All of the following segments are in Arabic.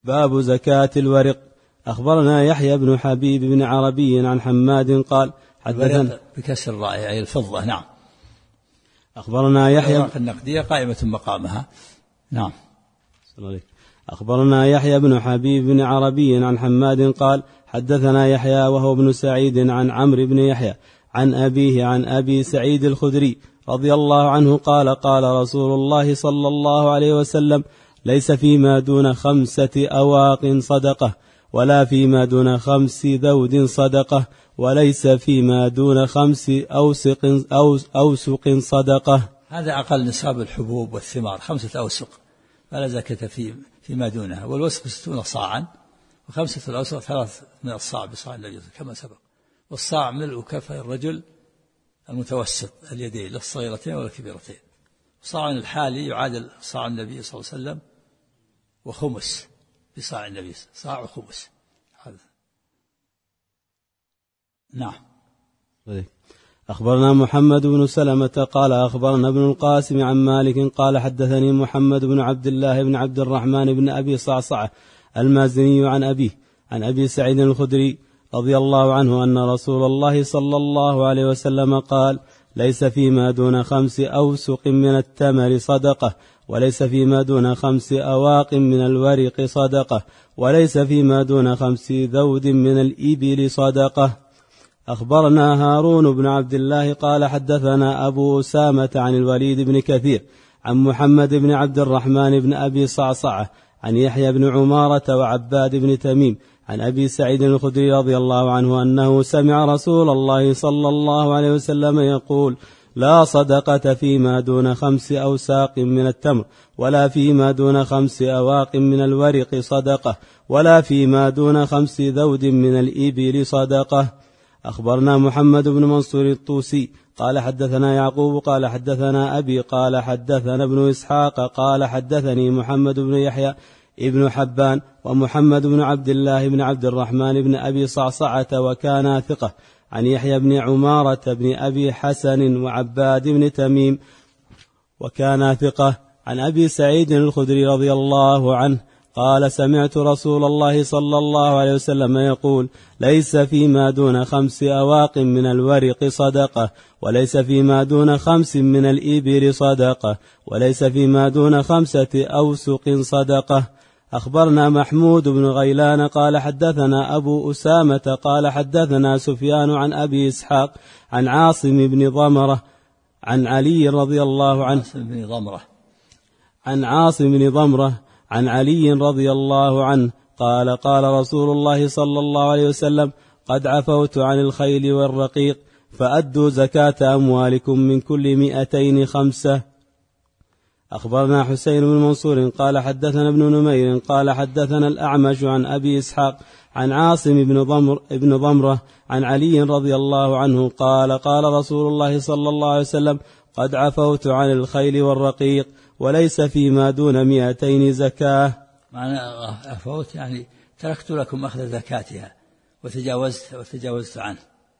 باب زكاة الورق. أخبرنا يحيى بن حبيب بن عربي عن حماد قال حدثنا بكسر الراء أي الفضة. نعم. أخبرنا يحيى الأوراق النقدية قائمة مقامها. نعم. أخبرنا يحيى بن حبيب بن عربي عن حماد قال حدثنا يحيى وهو ابن سعيد عن عمرو بن يحيى عن أبيه عن أبي سعيد الخدري رضي الله عنه قال قال رسول الله صلى الله عليه وسلم ليس فيما دون 5 أواق صدقة ولا فيما دون 5 ذود صدقة وليس فيما دون 5 أوسق صدقة. هذا أقل نصاب الحبوب والثمار 5 أوسق فلا زكاة فيما دونها، والوسق 60 صاعا، و5 الأوسق 3 من الصاع بصاع النبي كما سبق، والصاع ملء كفي الرجل المتوسط اليدين لا الصغيرتين ولا الكبيرتين. صاع الحالي يعادل صاع النبي صلى الله عليه وسلم وخمس بصاع النبي، صاع وخمس هذا. نعم. أخبرنا محمد بن سلمة قال أخبرنا ابن القاسم عن مالك قال حدثني محمد بن عبد الله بن عبد الرحمن بن أبي صعصعة المازني عن أبيه عن أبي سعيد الخدري رضي الله عنه أن رسول الله صلى الله عليه وسلم قال ليس فيما دون 5 أوسق من التمر صدقة وليس فيما دون 5 أواق من الورق صدقة وليس فيما دون 5 ذود من الإبل صدقة. أخبرنا هارون بن عبد الله قال حدثنا أبو أسامة عن الوليد بن كثير عن محمد بن عبد الرحمن بن أبي صعصعة عن يحيى بن عمارة وعباد بن تميم عن أبي سعيد الخدري رضي الله عنه أنه سمع رسول الله صلى الله عليه وسلم يقول لا صدقة فيما دون 5 أوساق من التمر ولا فيما دون 5 أواق من الورق صدقة ولا فيما دون 5 ذود من الإبل صدقة. أخبرنا محمد بن منصور الطوسي قال حدثنا يعقوب قال حدثنا أبي قال حدثنا ابن إسحاق قال حدثني محمد بن يحيى ابن حبان ومحمد بن عبد الله بن عبد الرحمن بن أبي صعصعة وكان ثقة عن يحيى بن عمارة بن أبي حسن وعباد بن تميم وكان ثقة عن أبي سعيد الخدري رضي الله عنه قال سمعت رسول الله صلى الله عليه وسلم يقول ليس فيما دون 5 أواق من الورق صدقة وليس فيما دون 5 من الإبل صدقة وليس فيما دون 5 أوسق صدقة. أخبرنا محمود بن غيلان قال حدثنا أبو أسامة قال حدثنا سفيان عن أبي إسحاق عن عاصم بن ضمرة عن علي رضي الله عنه عن عاصم بن ضمرة عن علي رضي الله عنه قال قال رسول الله صلى الله عليه وسلم قد عفوت عن الخيل والرقيق فأدوا زكاة أموالكم من كل 200 5. أخبرنا حسين بن منصور قال حدثنا ابن نمير قال حدثنا الأعمش عن أبي إسحاق عن عاصم بن ضمرة عن علي رضي الله عنه قال قال رسول الله صلى الله عليه وسلم قد عفوت عن الخيل والرقيق وليس فيما دون 200 زكاة. معنى عفوت يعني تركت لكم أخذ زكاتها وتجاوزت عنه.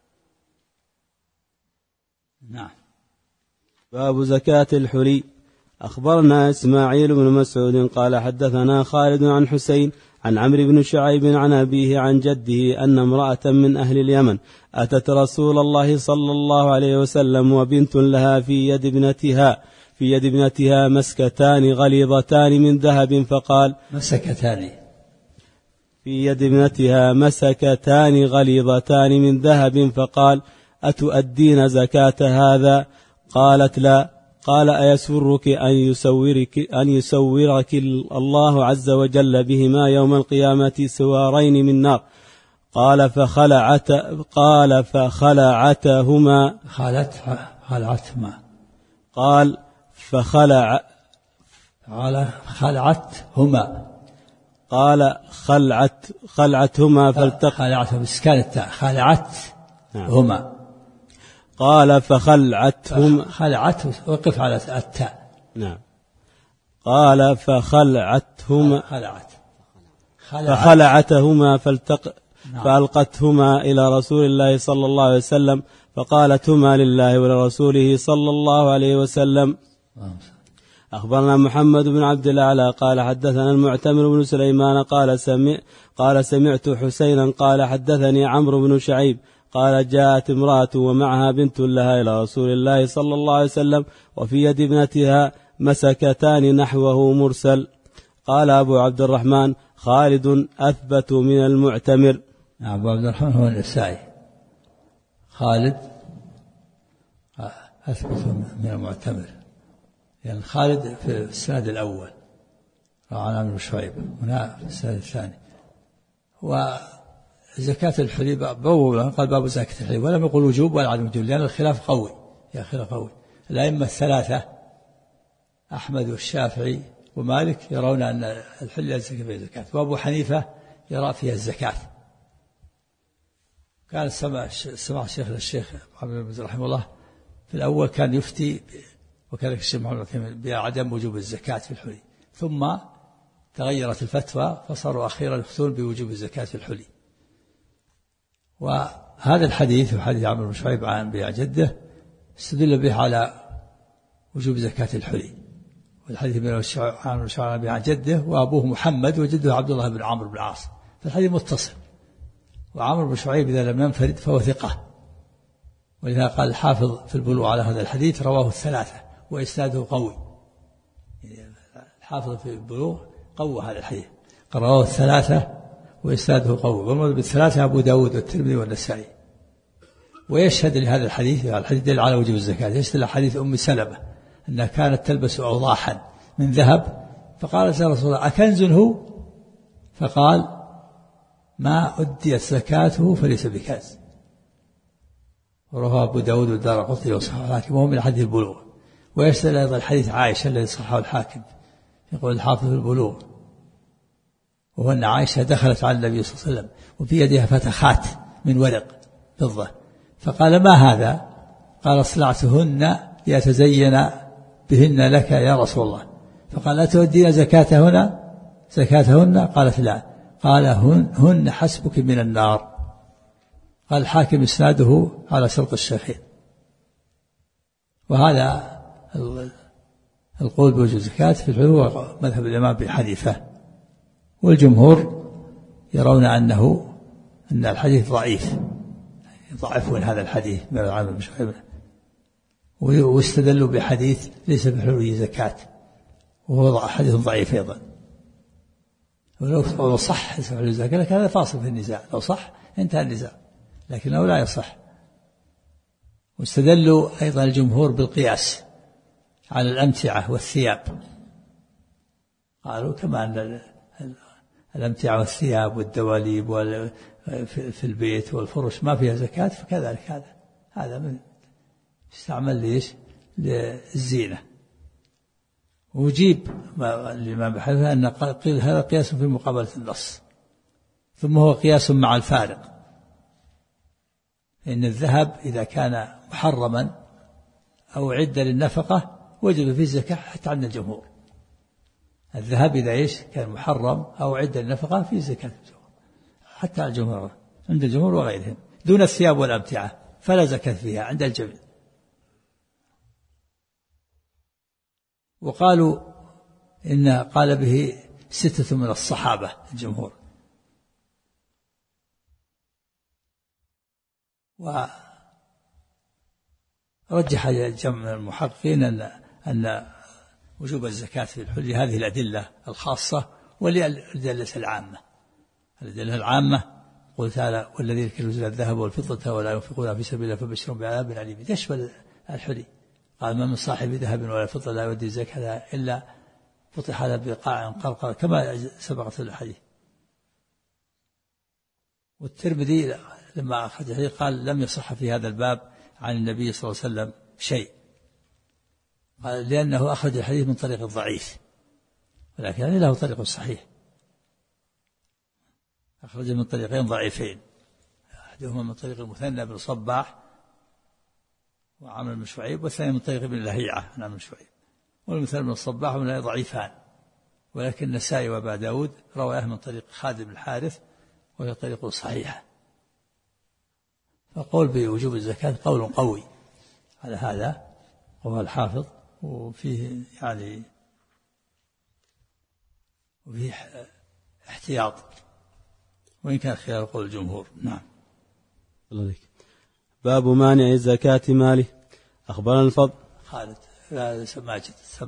نعم. باب زكاة الحلي. أخبرنا إسماعيل بن مسعود قال حدثنا خالد عن حسين عن عمرو بن شعيب عن أبيه عن جده أن امرأة من أهل اليمن أتت رسول الله صلى الله عليه وسلم وبنت لها في يد ابنتها مسكتان غليظتان من ذهب فقال في يد ابنتها مسكتان غليظتان من ذهب فقال أتؤدين زكاة هذا؟ قالت لا. قال أيسرك أن يسورك الله عز وجل بهما يوم القيامة سوارين من نار؟ قال فخلعتهما قال خلعتهما قال فخلعتهما وقف على التاء. نعم. قال فخلعتهما فألقتهما إلى رسول الله صلى الله عليه وسلم فقالتهما لله ولرسوله صلى الله عليه وسلم. أخبرنا محمد بن عبد الأعلى قال حدثنا المعتمر بن سليمان قال سمعت حسينا قال حدثني عمرو بن شعيب قال جاءت امرأة ومعها بنت لها إلى رسول الله صلى الله عليه وسلم وفي يد ابنتها مسكتان نحوه مرسل. قال أبو عبد الرحمن خالد أثبت من المعتمر. أبو عبد الرحمن هو النسائي. خالد أثبت من المعتمر، يعني خالد في السند الأول عن عمرو بن شعيب، هنا في السند الثاني. وزكاة الحلي قال باب زكاة الحلي، ولم يقل وجوب ولا عدم وجوب، لأن الخلاف قوي، يا خلاف قوي. الأئمة الثلاثة أحمد والشافعي ومالك يرون أن الحلي يزكى فيه الزكاة، وأبو حنيفة يرى فيها الزكاة. كان سمع الشيخ محمد رحمه الله في الأول كان يفتي، وكذلك الشيخ محمد بعدم وجوب الزكاة في الحلي، ثم تغيرت الفتوى فصاروا أخيرا يفتون بوجوب الزكاة في الحلي. وهذا الحديث وحديث عمرو بن شعيب عن بيع جده استدل به على وجوب زكاة الحلي، والحديث من عمرو بن شعيب عن بيع جده وأبوه محمد وجده عبد الله بن عمرو بن العاص، فالحديث متصل. وعمرو بن شعيب إذا لم ينفرد فهو ثقة، ولذا قال الحافظ في البلوغ على هذا الحديث رواه الثلاثة وإسناده قوي. الحافظ في البلوغ قوى هذا الحديث، قال رواه الثلاثة وإسناده قوي، والمراد بالثلاثة أبو داود والترمذي والنسائي. ويشهد لهذا الحديث، الحديث دل على وجوب الزكاة، يشهد حديث أم سلمة أنها كانت تلبس أوضاحا من ذهب، فقالت يا رسول الله أكنز هو؟ فقال ما أديت زكاته فليس بكنز. ورواه أبو داود والدارقطني وصححه الحاكم، وهو من حديث البلوغ. ويشهد أيضا حديث عائشة الذي صححه الحاكم، يقول الحافظ في البلوغ، وهو أن عائشة دخلت على النبي صلى الله عليه وسلم وفي يدها فتخات من ورق فضة، فقال ما هذا؟ قال اصلعتهن ليتزين بهن لك يا رسول الله. فقال لا تودين زكاتهن؟ قالت لا. قال هن حسبك من النار. قال الحاكم إسناده على شرط الشيخين. وهذا القول بوجوب الزكاة في الحلي هو مذهب الإمام أبي حنيفة، والجمهور يرون أن الحديث ضعيف، يضعفون هذا الحديث من عمرو بن شعيب، واستدلوا بحديث ليس في الحلي زكاة، وهو حديث ضعيف أيضا. ولو صح ليس في الحلي زكاة لكن هذا فاصل في النزاع، لو صح انتهى النزاع، لكنه لا يصح. واستدلوا أيضا الجمهور بالقياس على الأمتعة والثياب، قالوا كما أن الأمتعة والثياب والدواليب في البيت والفرش ما فيها زكاة، فكذلك هذا من يستعمل ليش؟ للزينة. وجيب الإمام بحثه أن قيل هذا قياس في مقابلة النص، ثم هو قياس مع الفارق، إن الذهب إذا كان محرما أو عد للنفقة وجب فيه الزكاة حتى عند الجمهور. الذهب إذا كان محرم أو عد للنفقة فيه زكاة حتى الجمهور، عند الجمهور وغيرهم، دون الثياب والأمتعة فلا زكاة فيها عند الجميع. وقالوا إن قال به 6 من الصحابة الجمهور. ورجح جمع من المحققين أن وجوب الزكاة في الحلي هذه الأدلة الخاصة والأدلة العامة. الأدلة العامة قل تعالى والذين يكنزون الذهب والفضة ولا ينفقونها في سبيل الله فبشرهم بعذاب أليم، تشمل الحلي. قال ما من صاحب ذهب ولا فضة لا يؤدي الزكاة إلا فتح له بقاع قرقر، كما سبقت الحديث. والترمذي لما أخرج الحديث قال لم يصح في هذا الباب عن النبي صلى الله عليه وسلم شيء، قال لأنه أخرج الحديث من طريق ضعيف، ولكن له طريق صحيح، أخرج من طريقين ضعيفين، أحدهما من طريق المثنى بن صباح وعمرو بن شعيب، والثاني من طريق ابن لهيعة عن عمرو بن شعيب. والمثنى بن صباح من ضعيفان، ولكن النسائي وأبا داود رواه من طريق خالد بن الحارث وهي طريق صحيحة. فقول بوجوب الزكاة قول قوي على هذا، وهو الحافظ، وفيه وفيه احتياط، وإن كان خلال قول الجمهور. نعم. باب مانع زكاة ماله. أخبرنا الفضل خالد لا ماجد سب.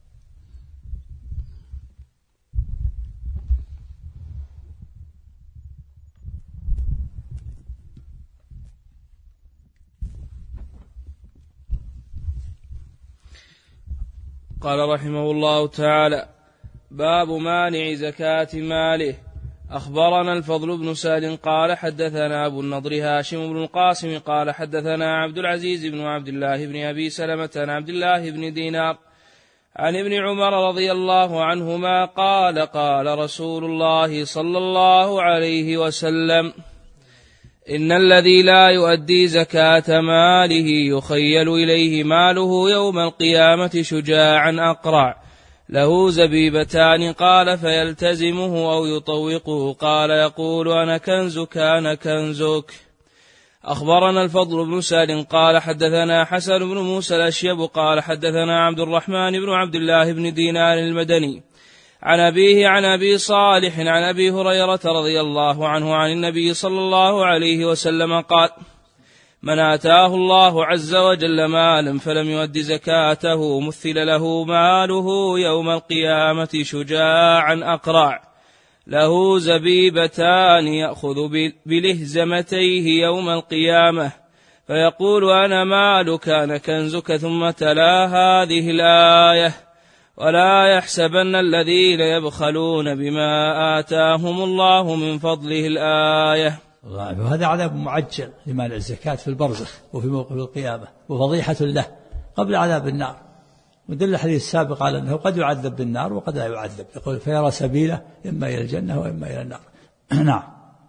قال رحمه الله تعالى: باب مانع زكاة ماله. أخبرنا الفضل بن سهل قال حدثنا أبو النضر هاشم بن القاسم قال حدثنا عبد العزيز بن عبد الله بن أبي سلمة عن عبد الله بن دينار عن ابن عمر رضي الله عنهما قال: قال رسول الله صلى الله عليه وسلم: إن الذي لا يؤدي زكاة ماله يخيل إليه ماله يوم القيامة شجاعا أقرع له زبيبتان، قال: فيلتزمه أو يطوقه، قال: يقول: أنا كنزك أنا كنزك. أخبرنا الفضل بن سهل قال حدثنا حسن بن موسى الأشيب قال حدثنا عبد الرحمن بن عبد الله بن دينار المدني عن أبيه عن أبي صالح عن أبي هريرة رضي الله عنه عن النبي صلى الله عليه وسلم قال: من آتاه الله عز وجل مالا فلم يؤد زكاته مثل له ماله يوم القيامة شجاعا أقرع له زبيبتان يأخذ بلهزمتيه يوم القيامة فيقول: أنا مالك أنا كنزك، ثم تلا هذه الآية: ولا يحسبن الذين يبخلون بما آتاهم الله من فضله الآية. وهذا عذاب معجل لمانع الزكاة في البرزخ وفي موقف القيامة، وفضيحة له قبل عذاب النار. ودل الحديث السابق على أنه قد يعذب بالنار وقد لا يعذب، يقول: فيرى سبيله إما إلى الجنة وإما إلى النار. نعم.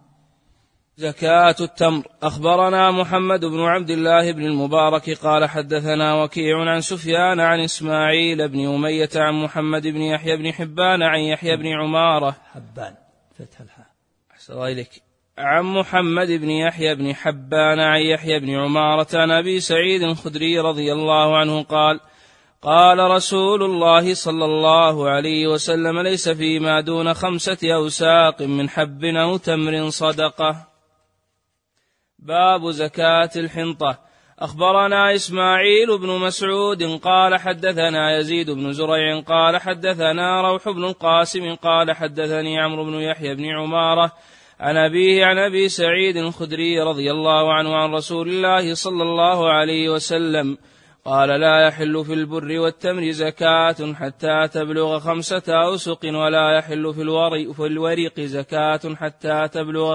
زكاة التمر. أخبرنا محمد بن عبد الله بن المبارك قال حدثنا وكيع عن سفيان عن إسماعيل بن أمية عن محمد بن يحيى بن حبان عن يحيى بن عمارة حبان فتح الحاء أحسن إليك عن محمد بن يحيى بن حبان عن يحيى بن عمارة عن أبي سعيد الخدري رضي الله عنه قال: قال رسول الله صلى الله عليه وسلم: ليس فيما دون 5 أوساق من حب أو تمر صدقة. باب زكاة الحنطة. أخبرنا إسماعيل بن مسعود قال حدثنا يزيد بن زريع قال حدثنا روح بن القاسم قال حدثني عمرو بن يحيى بن عمارة عن أبيه عن أبي سعيد الخدري رضي الله عنه عن رسول الله صلى الله عليه وسلم قال: لا يحل في البر والتمر زكاة حتى تبلغ 5 أوسق، ولا يحل في الورق زكاة حتى تبلغ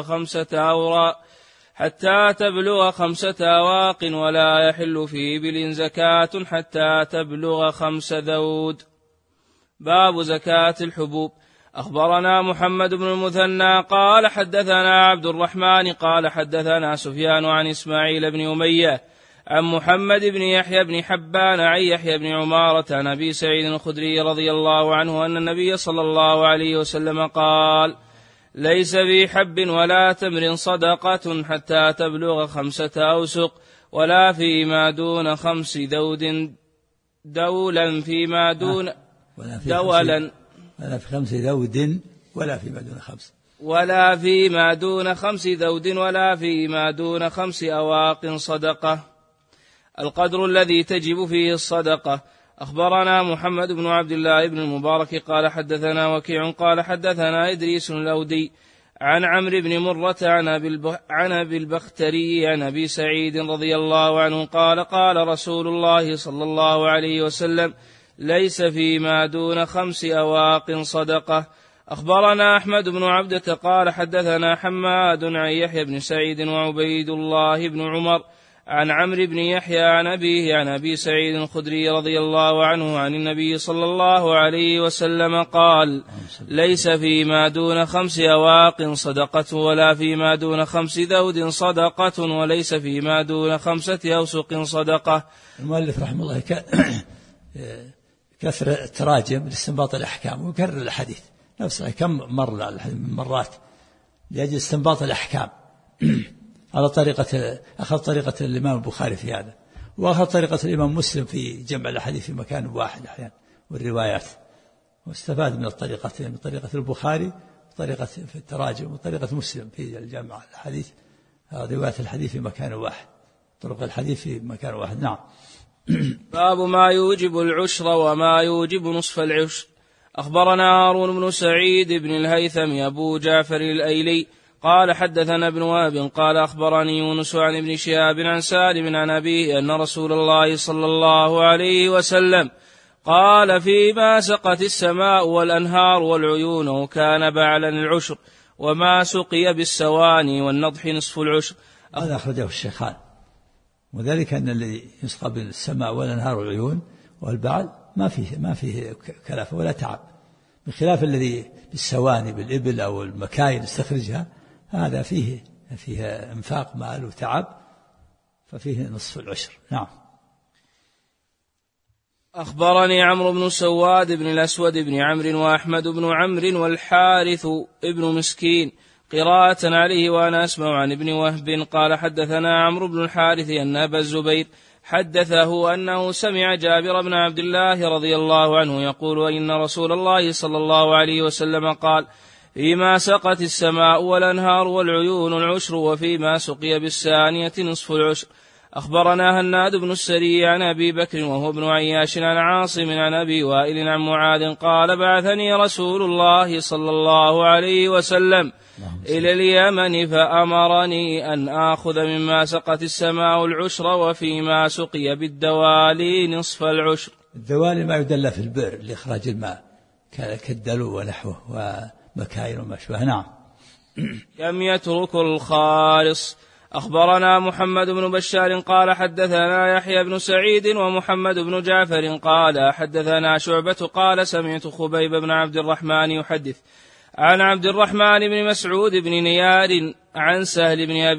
5 أواق، ولا يحل في إبل زكاة حتى تبلغ 5 ذود. باب زكاة الحبوب. أخبرنا محمد بن المثنى قال حدثنا عبد الرحمن قال حدثنا سفيان عن إسماعيل بن أمية عن محمد بن يحيى بن حبان عن يحيى بن عمارة عن أبي سعيد الخدري رضي الله عنه أن النبي صلى الله عليه وسلم قال: ليس في حب ولا تمر صدقة حتى تبلغ 5 أوسق، ولا فيما دون 5 ذود دولا فيما دون دولا ولا في 5 ذود ولا فيما دون 5 ولا فيما دون 5 ذود ولا فيما دون 5 أواق صدقة، القدر الذي تجب فيه الصدقة. أخبرنا محمد بن عبد الله بن المبارك قال حدثنا وكيع قال حدثنا إدريس الأودي عن عمرو بن مرة عن أبي البختري عن أبي سعيد رضي الله عنه قال: قال رسول الله صلى الله عليه وسلم: ليس فيما دون 5 أواق صدقة. أخبرنا أحمد بن عبدة قال حدثنا حماد عن يحيى بن سعيد وعبيد الله بن عمر عن عمرو بن يحيى عن أبيه عن أبي سعيد الخدري رضي الله عنه عن النبي صلى الله عليه وسلم قال: ليس فيما دون 5 أواق صدقة، ولا فيما دون 5 ذود صدقة، وليس فيما دون 5 أوسق صدقة. المؤلف رحمه الله كثر التراجم لاستنباط الأحكام ويكرر الحديث نفسه كم مرات لأجل استنباط الأحكام على طريقة أخذ طريقة الإمام البخاري في هذا، وأخذ طريقة الإمام مسلم في جمع الأحاديث في مكان واحد أحيانا والروايات، واستفاد من الطريقتين، من طريقة البخاري وطريقة في التراجم وطريقة مسلم في الجامع الحديث، رواية الحديث في مكان واحد، طرق الحديث في مكان واحد. نعم. باب ما يوجب العشر وما يوجب نصف العشر. أخبرنا هارون بن سعيد بن الهيثم أبو جعفر الأيلي قال حدثنا ابن وهب قال أخبرني يونس عن ابن شهاب عن سالم عن أبيه أن رسول الله صلى الله عليه وسلم قال فيما سقت السماء والأنهار والعيون وكان بعلا العشر وما سقي بالسواني والنضح نصف العشر. هذا أخرجه الشيخان، وذلك أن الذي يسقى بالسماء والأنهار والعيون والبعل ما فيه كلافة ولا تعب، بخلاف الذي بالسواني بالإبل أو المكاين يستخرجها، هذا فيه انفاق مال وتعب، ففيه نصف العشر. نعم. أخبرني عمرو بن سواد بن الأسود بن عمرو وأحمد بن عمرو والحارث ابن مسكين قراءة عليه وأنا أسمع عن ابن وهب قال حدثنا عمرو بن الحارث أن أبا الزبير حدثه أنه سمع جابر بن عبد الله رضي الله عنه يقول إن رسول الله صلى الله عليه وسلم قال فيما سقت السماء والأنهار والعيون العشر وفيما سقي بالسانية نصف العشر. أخبرنا هناد بن السري عن أبي بكر وهو ابن عياش عن عاصم عن أبي وائل عن معاذ قال بعثني رسول الله صلى الله عليه وسلم إلى اليمن فأمرني أن آخذ مما سقت السماء العشر وفيما سقي بالدوالي نصف العشر. الدوالي ما يدل في البئر لإخراج الماء كالدلو ونحوه ومكاين وما شابه. نعم. لم يترك الخالص. أخبرنا محمد بن بشار قال حدثنا يحيى بن سعيد ومحمد بن جعفر قال حدثنا شعبة قال سمعت خبيب بن عبد الرحمن يحدث عن عبد الرحمن بن مسعود بن نيار عن سهل بن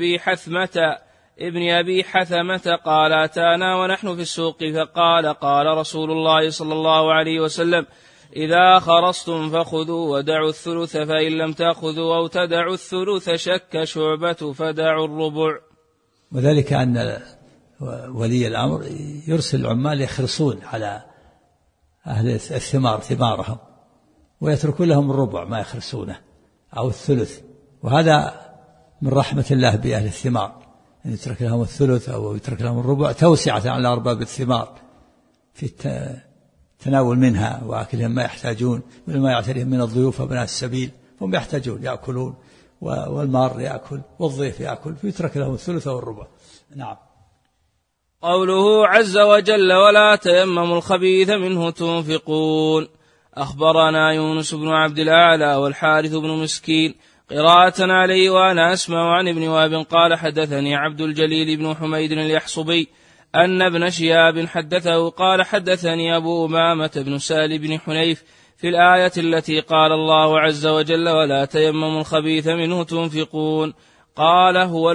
أبي حثمة قال أتانا ونحن في السوق فقال قال رسول الله صلى الله عليه وسلم إذا خرصتم فخذوا ودعوا الثلث فإن لم تأخذوا أو تدعوا الثلث شك شعبة فدعوا الربع. وذلك أن ولي الأمر يرسل العمال يخرصون على أهل الثمار ثمارهم ويتركون لهم الربع ما يخرصونه أو الثلث، وهذا من رحمة الله بأهل الثمار أن يترك لهم الثلث أو يترك لهم الربع توسعة على أرباب الثمار في التناول منها وأكلهم ما يحتاجون وما يعتريهم من الضيوف وبناء السبيل، هم يحتاجون يأكلون والمار يأكل والضيف يأكل، فيترك لهم الثلث والربع. نعم. قوله عز وجل ولا تيمموا الخبيث منه تنفقون. أخبرنا يونس بن عبد الأعلى والحارث بن مسكين قراءة عليه وأنا أسمع عن ابن وهب قال حدثني عبد الجليل بن حميد اليحصبي أن ابن شهاب حدثه قال حدثني أبو أمامة بن سهل بن حنيف في الآية التي قال الله عز وجل ولا تيمموا الخبيث منه تنفقون قال هو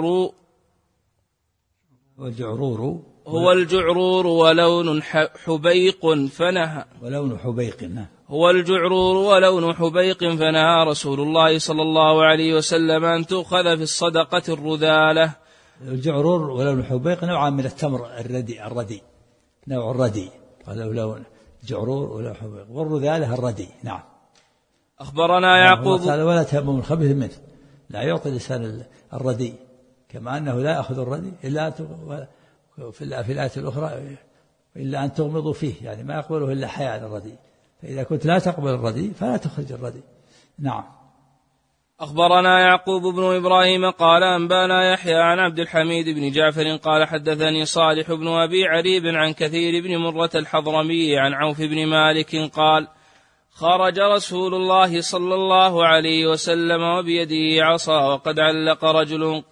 الجعرور ولون حبيق فنهى هو الجعرور ولون حبيق فنهى رسول الله صلى الله عليه وسلم أن تؤخذ في الصدقة الرذالة. الجعرور ولون حبيق نوع من التمر الردي نوع الردي، قال لون جعرور ولون حبيق، والرذالة الردي. نعم. أخبرنا يعقوب قال ولا تيمموا الخبيث منه، لا يعطي الإنسان الردي كما أنه لا يأخذ الردي إلا في الآية الأخرى إلا أن تغمضوا فيه، يعني ما يقبله إلا حياء الردي، فإذا كنت لا تقبل الردي فلا تخرج الردي. نعم. أخبرنا يعقوب بن إبراهيم قال أنبانا يحيى عن عبد الحميد بن جعفر قال حدثني صالح بن أبي عريب عن كثير بن مرة الحضرمي عن عوف بن مالك قال خرج رسول الله صلى الله عليه وسلم وبيده عصا وقد علق رجل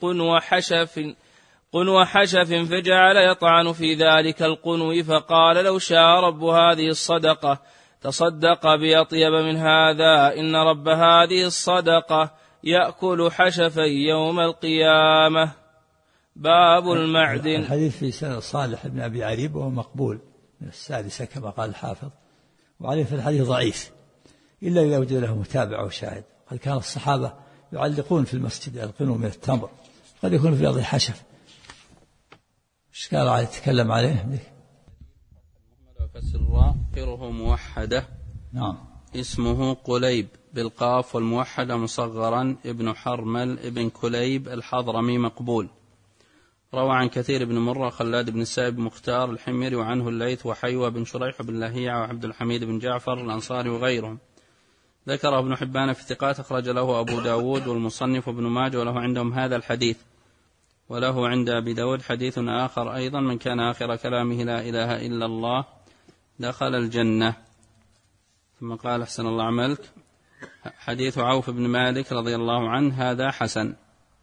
قنو حشف فجعل يطعن في ذلك القنو فقال لو شاء رب هذه الصدقة تصدق بأطيب من هذا إن رب هذه الصدقة يأكل حشفا يوم القيامة. باب المعدن. الحديث في سنة صالح بن أبي عريب وهو مقبول من السادسة كما قال الحافظ، وعليه في الحديث ضعيف إلا إذا وجد له متابع وشاهد. قد كان الصحابة يعلقون في المسجد القنو من التمر، قد يكون في أرض حشف. ايش قال عليه يتكلم عليه؟ فسر قره موحدة. نعم. اسمه قليب بالقاف والموحدة مصغرا ابن حرمل ابن كليب الحضرمي مقبول. روى عن كثير بن مرة خلاد بن السائب مختار الحميري وعنه الليث وحيوة بن شريح بن لهيعة وعبد الحميد بن جعفر الأنصاري وغيرهم. ذكره ابن حبان في الثقات، أخرج له أبو داود والمصنف ابن ماجه وله عندهم هذا الحديث. وله عند أبي داود حديث آخر أيضا: من كان آخر كلامه لا إله إلا الله دخل الجنة. ثم قال: أحسن الله عملك، حديث عوف بن مالك رضي الله عنه هذا حسن.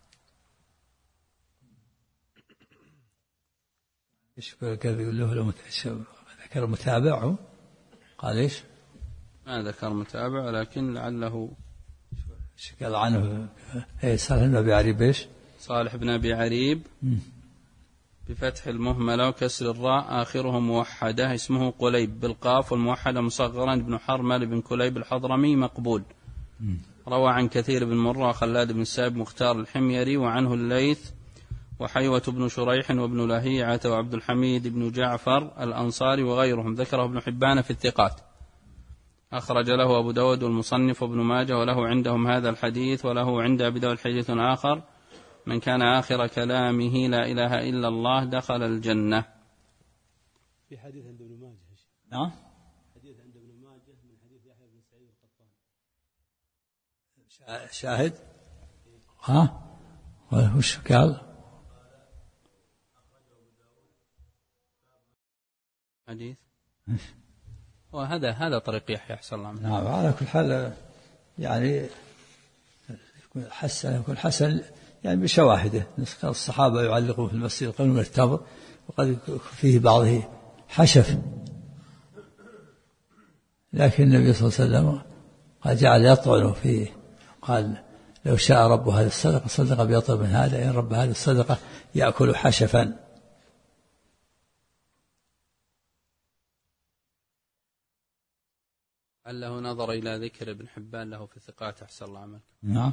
يقول له ذكر متابعه، قال إيش؟ ما ذكر متابع، لكن لعله قال عنه صالح بن أبي عريب. إيش؟ صالح بن أبي عريب بفتح المهملة وكسر الراء آخره موحدة، اسمه قليب بالقاف والموحدة مصغرا ابن حرمل بن كليب الحضرمي مقبول. روى عن كثير بن مرة وخلاد بن السائب مختار الحميري وعنه الليث وحيوة بن شريح وابن لهيعة وعبد الحميد بن جعفر الأنصاري وغيرهم. ذكره ابن حبان في الثقات، أخرج له أبو داود والمصنف وابن ماجه وله عندهم هذا الحديث. وله عند أبي داود حديث آخر: من كان آخر كلامه لا إله إلا الله دخل الجنة. في حديث عند ابن ماجه. نعم، حديث عند ابن ماجه من حديث يحيى بن سعيد القطان. شاهد. وش قال؟ حديث وهذا طريق يحيى أحسن الله. نعم، على كل حال يعني يكون حسن يعني بشواهده. الصحابة يعلقون في المسجد يقولون التمر، وقد فيه بعضه حشف، لكن النبي صلى الله عليه وسلم قال جعل يطعن فيه، قال: لو شاء رب هذه الصدقة صدق بيطعم من هذا، إن رب هذه الصدقة يأكل حشفا. هل نظر إلى ذكر ابن حبان له في الثقات أحسن الله عملك؟ نعم،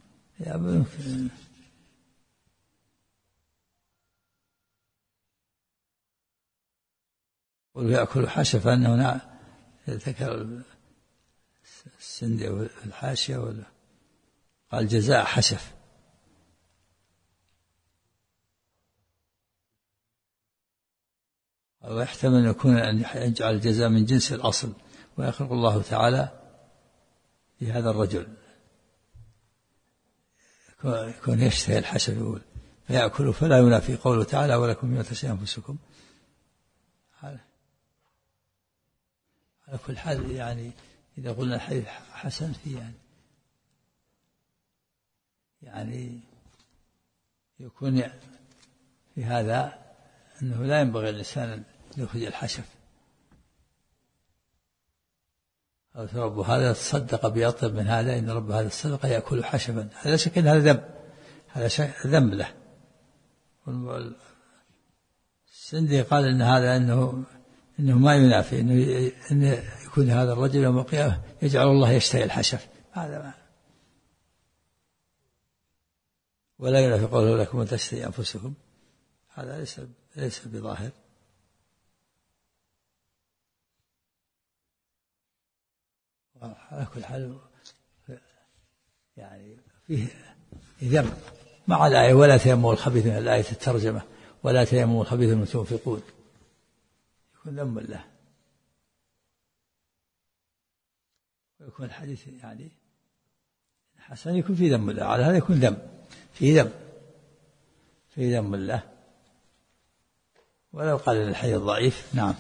ويأكل حشفا، أنه ذكر السندي والحاشية قال جزاء حشف. ويحتمل أن يكون أن يجعل الجزاء من جنس الأصل، ويخلق الله تعالى لهذا الرجل يكون يشتهي الحشف يقول فيأكل، فلا ينافي قوله تعالى: ولكم مما تشتهي أنفسكم. على كل حال يعني إذا قلنا الحديث حسن فيه يعني يكون في هذا أنه لا ينبغي الإنسان أن يخرج الحشف. أو رب هذا تصدق بيطلب من هذا، إن رب هذا الصدقة يأكل حشفا، هذا شك هذا ذنب، هذا ذنب له. السندي قال إن هذا إنه ما ينافي إنه يكون هذا الرجل يوم القيامة يجعل الله يشتهي الحشف، هذا ما ولا ينافي قوله: لكم أن تشتهي أنفسكم، هذا ليس بظاهر. على كل حال يعني فيه ذنب مع الآية: ولا تيمموا الخبيث من الآية الترجمة، ولا تيمموا الخبيث من تنفقون، يكون ذنب له، ويكون الحديث يعني حسن يكون فيه ذنب له، على هذا يكون فيه ذنب له، ولو قال الحديث ضعيف. نعم.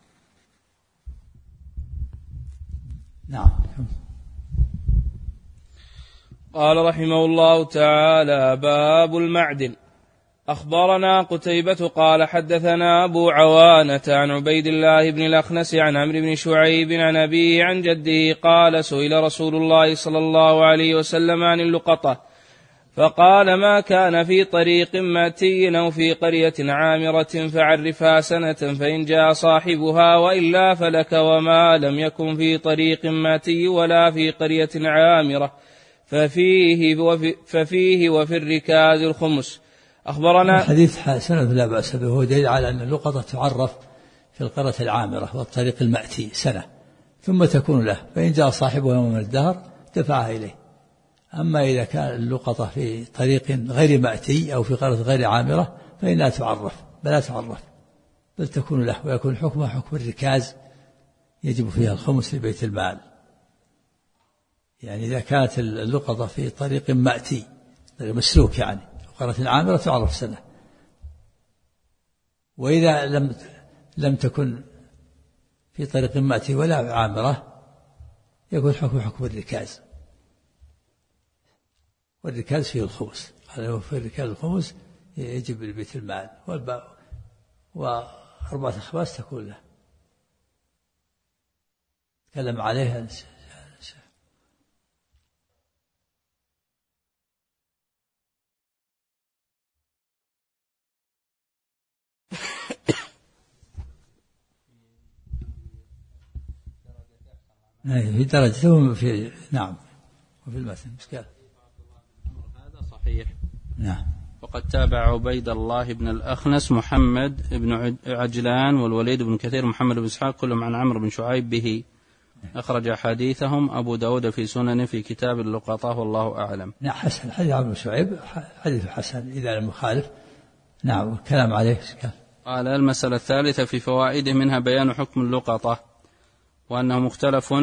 قال رحمه الله تعالى: باب المعدن. أخبرنا قتيبة قال حدثنا أبو عوانة عن عبيد الله بن الأخنس عن عمرو بن شعيب عن أبيه عن جده قال: سئل رسول الله صلى الله عليه وسلم عن اللقطة، فقال: ما كان في طريق ماتي أو في قرية عامرة فعرفها سنة، فإن جاء صاحبها، وإلا فلك. وما لم يكن في طريق ماتي ولا في قرية عامرة ففيه وفي الركاز الخمس. أخبرنا حديث حسن لا بأس به، هو دليل على أن اللقطة تعرف في القرية العامرة والطريق المأتي سنة، ثم تكون له، فإن جاء صاحبه يوم من الدهر دفعها إليه. أما إذا كان اللقطة في طريق غير مأتي أو في قرية غير عامرة فإنها تعرف، بل تكون له، ويكون حكمها حكم الركاز يجب فيها الخمس لبيت المال. يعني إذا كانت اللقطة في طريق مأتي طريق مسلوك يعني قرية عامرة تعرف سنة، وإذا لم تكن في طريق مأتي ولا عامرة يكون حكم الركاز، والركاز فيه الخمس. هذا في الركاز الخمس يجب لبيت المال، و4 أخماس تكون له. تكلم عليها في درجته في نعم، وفي المتن مشكلة. هذا صحيح. نعم. وقد تابع عبيد الله بن الأخنس محمد بن عجلان والوليد بن كثير محمد بن إسحاق كلهم عن عمرو بن شعيب به. أخرج حديثهم أبو داود في سننه في كتاب اللقطة والله أعلم. نعم حسن، حديث عمرو بن شعيب حديث حسن إذا لم يخالف. نعم الكلام عليه. قال المسألة الثالثة في فوائده منها بيان حكم اللقطة وأنه مختلف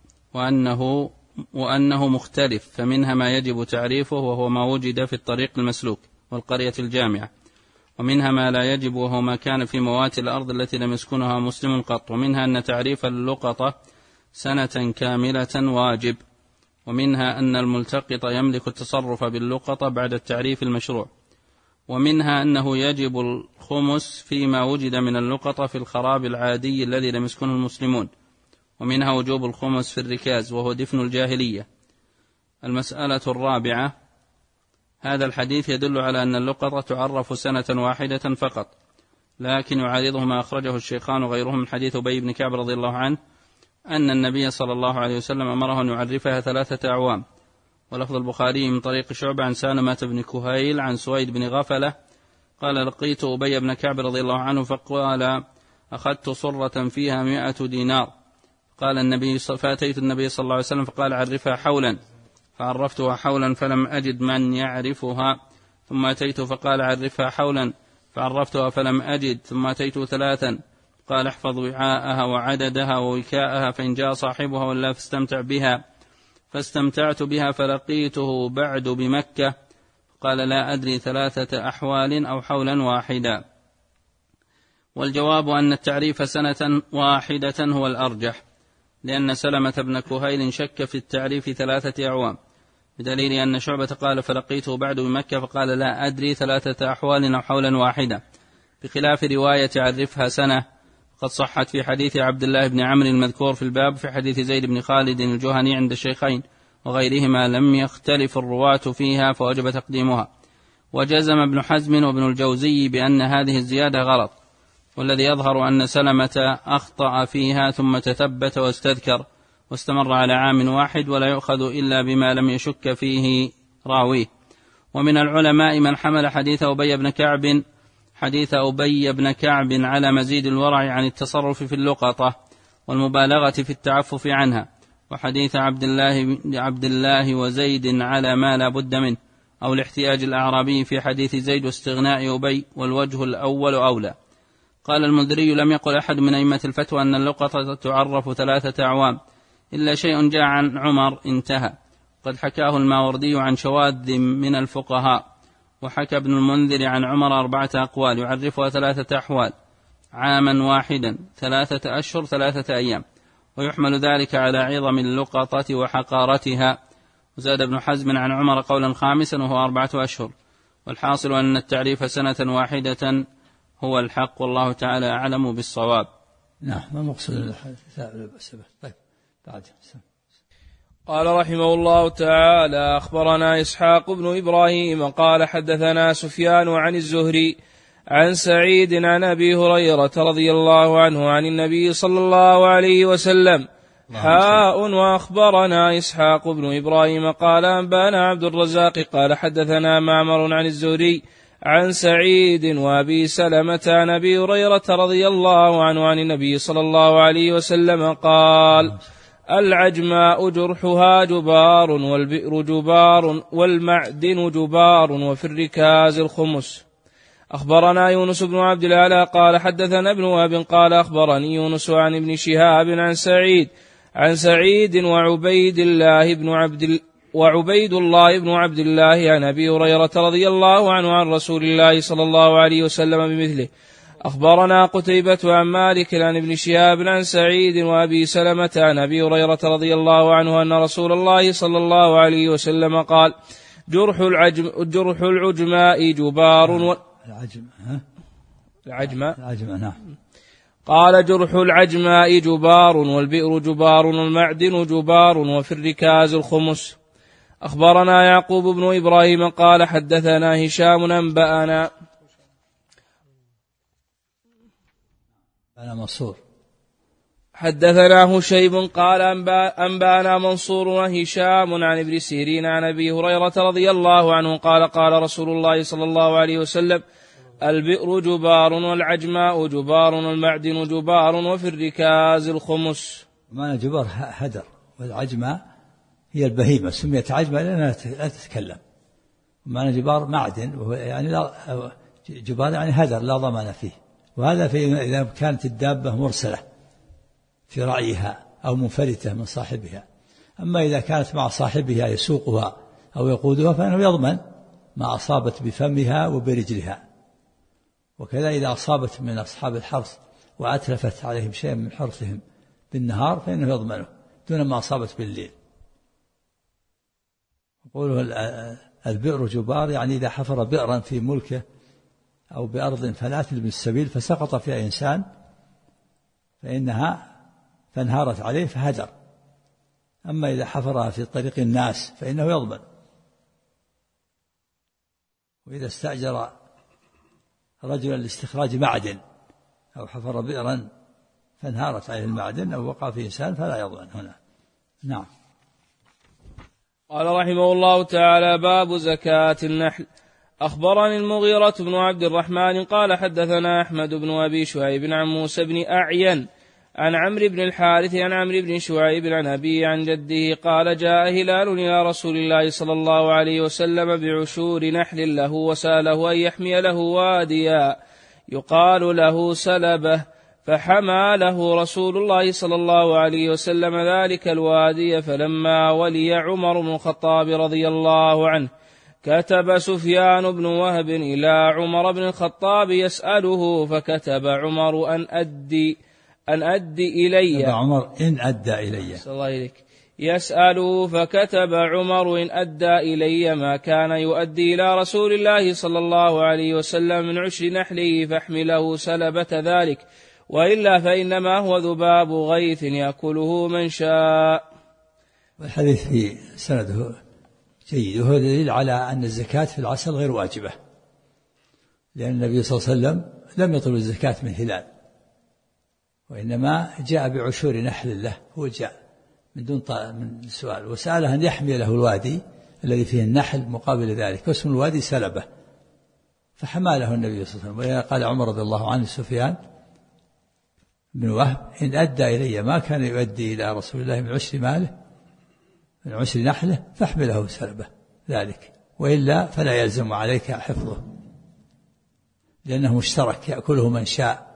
وأنه مختلف، فمنها ما يجب تعريفه وهو ما وجد في الطريق المسلوك والقرية الجامعة، ومنها ما لا يجب وهو ما كان في مواتي الأرض التي لم يسكنها مسلم قط، ومنها أن تعريف اللقطة سنة كاملة واجب، ومنها أن الملتقط يملك التصرف باللقطة بعد التعريف المشروع، ومنها أنه يجب الخمس فيما وجد من اللقطة في الخراب العادي الذي لم يسكنه المسلمون، ومنها وجوب الخمس في الركاز وهو دفن الجاهلية. المسألة الرابعة، هذا الحديث يدل على أن اللقطة تعرف سنة واحدة فقط، لكن يعارضه ما أخرجه الشيخان وغيرهم من حديث أبي بن كعب رضي الله عنه أن النبي صلى الله عليه وسلم أمره أن يعرفها 3 أعوام. ولفظ البخاري من طريق شعبة عن سالمة بن كهيل عن سويد بن غفلة قال لقيت أبي بن كعب رضي الله عنه فقال أخذت صرة فيها 100 دينار، قال النبي فأتيت النبي صلى الله عليه وسلم فقال عرفها حولا، فعرفتها حولا فلم أجد من يعرفها، ثم أتيت فقال عرفها حولا فعرفتها فلم أجد، ثم أتيت 3 قال احفظ وعاءها وعددها ووكاءها، فإن جاء صاحبها ولا فاستمتع بها، فاستمتعت بها فلقيته بعد بمكة، قال لا أدري 3 أحوال أو حولا واحدا. والجواب أن التعريف سنة واحدة هو الأرجح، لأن سلمة بن كهيل شك في التعريف 3 أعوام، بدليل أن شعبة قال فلقيته بعد بمكة فقال لا أدري 3 أحوال أو حولا واحدا، بخلاف رواية عرفها سنة قد صحت في حديث عبد الله بن عمرو المذكور في الباب، في حديث زيد بن خالد الجهني عند الشيخين وغيرهما لم يختلف الرواة فيها فوجب تقديمها. وجزم ابن حزم وابن الجوزي بأن هذه الزيادة غلط، والذي يظهر أن سلمة أخطأ فيها ثم تثبت واستذكر واستمر على عام واحد، ولا يؤخذ إلا بما لم يشك فيه راويه. ومن العلماء من حمل حديث أبي بن كعب على مزيد الورع عن التصرف في اللقطة والمبالغة في التعفف عنها، وحديث عبد الله وزيد على ما لا بد منه، أو الاحتياج الأعرابي في حديث زيد واستغناء أبي، والوجه الأول أولى. قال المنذري لم يقل أحد من أئمة الفتوى أن اللقطة تعرف 3 أعوام إلا شيء جاء عن عمر انتهى، قد حكاه الماوردي عن شواذ من الفقهاء، وحكى ابن المنذر عن عمر 4 أقوال يعرفها 3 أحوال، عاما واحدا 3 أشهر 3 أيام، ويحمل ذلك على عظم اللقطة وحقارتها. وزاد ابن حزم عن عمر قولا خامسا وهو 4 أشهر. والحاصل أن التعريف سنة واحدة هو الحق، والله تعالى أعلم بالصواب. نعم، ما مقصود طيب بعد. قال رحمه الله تعالى أخبرنا إسحاق بن إبراهيم قال حدثنا سفيان عن الزهري عن سعيد عن أبي هريرة رضي الله عنه عن النبي صلى الله عليه وسلم وأخبرنا إسحاق بن إبراهيم قال أنبانا عبد الرزاق قال حدثنا معمر عن الزهري عن سعيد وأبي سلمة عن أبي هريرة رضي الله عنه عن النبي صلى الله عليه وسلم قال: العجماء جرحها جبار، والبئر جبار، والمعدن جبار، وفي الركاز الخمس. أخبرنا يونس بن عبد الأعلى قال حدثنا ابن وهب قال أخبرني يونس عن ابن شهاب عن سعيد وعبيد الله بن عبد الله عن أبي هريرة رضي الله عنه عن رسول الله صلى الله عليه وسلم بمثله. أخبرنا قتيبة عن مالك عن ابن شهاب عن سعيد وأبي سلمة عن أبي هريرة رضي الله عنه أن رسول الله صلى الله عليه وسلم قال: جرح العجماء جبار نعم. قال: جرح العجماء جبار، والبئر جبار، والمعدن جبار، وفي الركاز الخمس. أخبرنا يعقوب بن إبراهيم قال حدثنا هشام أنبأنا منصور حدثنا هشيب قال أنبأنا منصور وهشام عن ابن سيرين عن أبي هريرة رضي الله عنه قال: قال رسول الله صلى الله عليه وسلم: البئر جبار، والعجماء جبار، والمعدن جبار، وفي الركاز الخمس. معنى جبار هدر، والعجماء هي البهيمة سميت عجمة لأنها لا تتكلم. معنى جبار معدن، وهو يعني جبار يعني هدر لا ضمان فيه، وهذا إذا كانت الدابة مرسلة في رعيها أو منفلتة من صاحبها. أما إذا كانت مع صاحبها يسوقها أو يقودها فإنه يضمن ما أصابت بفمها وبرجلها. وكذا إذا أصابت من أصحاب الحرث وأتلفت عليهم شيء من حرثهم بالنهار فإنه يضمنه دون ما أصابت بالليل. يقوله البئر جبار يعني إذا حفر بئرا في ملكه أو بأرض فلا تلبس السبيل فسقط فيها إنسان فانهارت عليه فهدر. أما إذا حفرها في طريق الناس فإنه يضمن. وإذا استأجر رجلا لاستخراج معدن أو حفر بئرا فانهارت عليه المعدن أو وقع في إنسان فلا يضمن هنا. نعم. قال رحمه الله تعالى: باب زكاة النحل. أخبرني المغيرة بن عبد الرحمن قال حدثنا أحمد بن أبي شعيب عن موسى بن أعين عن عمرو بن الحارث عن عمرو بن شعيب عن أبيه عن جده قال: جاء هلال إلى رسول الله صلى الله عليه وسلم بعشور نحل له، وسأله أن يحمي له واديا يقال له سلبة، فحمى له رسول الله صلى الله عليه وسلم ذلك الوادي. فلما ولي عمر بن الخطاب رضي الله عنه كتب سفيان بن وهب إلى عمر بن الخطاب يسأله، فكتب عمر أن أدي إلي. عمر إن أدى إلي. صلى الله عليك. يسأله، فكتب عمر إن أدى إلي ما كان يؤدي إلى رسول الله صلى الله عليه وسلم من عشر نحله فاحمله سلبة ذلك، وإلا فإنما هو ذباب غيث يأكله من شاء. والحديث في سنده جيد، وهو دليل على أن الزكاة في العسل غير واجبة، لأن النبي صلى الله عليه وسلم لم يطلب الزكاة من هلال، وإنما جاء بعشور نحل له. هو جاء من دون من سؤال، وسأله أن يحمي له الوادي الذي فيه النحل مقابل ذلك، واسم الوادي سلبة، فحمى له النبي صلى الله عليه وسلم. وقال عمر رضي الله عنه سفيان بن وهب إن أدى إلي ما كان يؤدي إلى رسول الله من عشر ماله من عشر نحله فاحمله سلبة ذلك، وإلا فلا يلزم عليك حفظه، لأنه مشترك يأكله من شاء.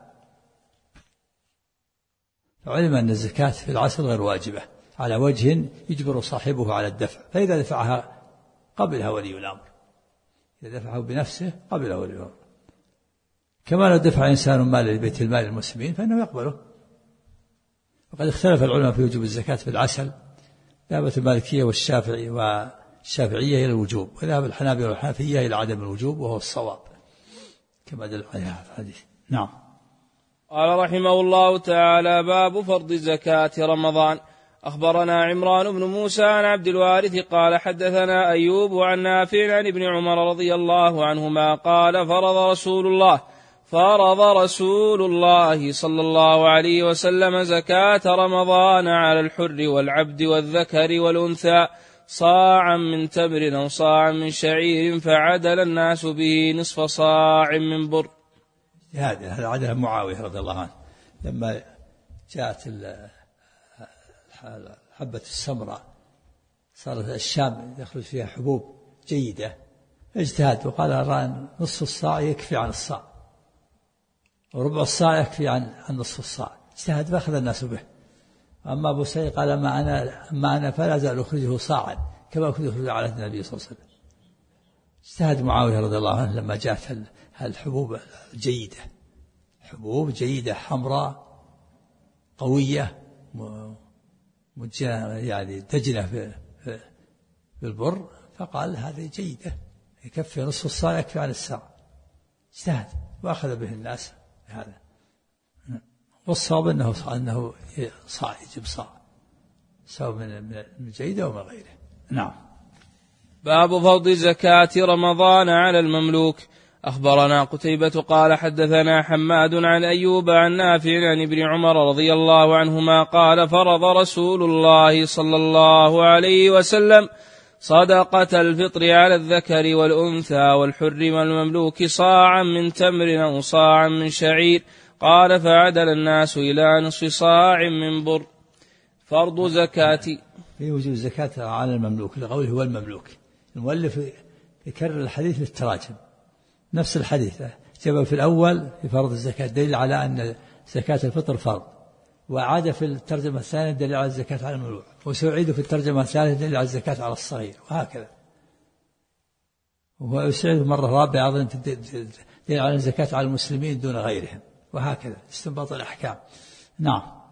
فعلم أن الزكاة في العسل غير واجبة على وجه يجبر صاحبه على الدفع، فإذا دفعها قبلها ولي الأمر، إذا دفعه بنفسه قبلها ولي الأمر. كما لو دفع إنسان مال لبيت المال المسلمين فإنه يقبله. وقد اختلف العلماء في وجوب الزكاة في العسل، ذهبت المالكية والشافعية إلى الوجوب، وذهب الحنابلة والحنفية إلى عدم الوجوب، وهو الصواب كما دل عليها الحديث. نعم. قال رحمه الله تعالى: باب فرض زكاة رمضان. أخبرنا عمران بن موسى عن عبد الوارث قال حدثنا أيوب عن نافع عن ابن عمر رضي الله عنهما قال: فرض رسول الله صلى الله عليه وسلم زكاة رمضان على الحر والعبد والذكر والأنثى، صاعا من تمر أو صاعا من شعير فعدل الناس به نصف صاع من بر. هذا عدل معاوية رضي الله عنه لما جاءت حبة السمراء صارت الشام يخرج فيها حبوب جيدة، اجتهد وقال أرى نصف الصاع يكفي عن الصاع وربع الصاع يكفي عن نصف الصاع، اجتهد فأخذ الناس به. أما أبو سعيد قال ما أنا فلا زال أخرجه صاعا كما كنت أخرج على النبي صلى الله عليه وسلم. اجتهد معاوية رضي الله عنه لما جاءت الحبوب الجيدة، حبوب جيدة حمراء قوية يعني دجنة في البر، فقال هذه جيدة يكفي نصف الصاع يكفي عن الساع، اجتهد وأخذ به الناس هذا. والصواب أنه صاع يجب صاع سواء من الجيدة ومن غيره. نعم. باب فضل زكاة رمضان على المملوك. أخبرنا قتيبة قال حدثنا حماد عن أيوب عن نافع عن ابن عمر رضي الله عنهما قال فرض رسول الله صلى الله عليه وسلم صدقة الفطر على الذكر والأنثى والحر والمملوك صاعا من تمر أو صاعا من شعير، قال فعدل الناس إلى نصف صاع من بر. فرض زكاة في وجوب زكاة على المملوك لقوله هو المملوك. المؤلف يكرر الحديث بالتراجم نفس الحديث، جاب في الأول في فرض الزكاة دليل على أن زكاة الفطر فرض، وعاد في الترجمة الثانية دليل على الزكاة على المملوك، وسيعيد في الترجمة الثالثة دليل على الزكاة على الصغير، وهكذا. ويسعيد مرة رابعة أيضا دليل على الزكاة على المسلمين دون غيرهم، وهكذا استنباط الأحكام. نعم.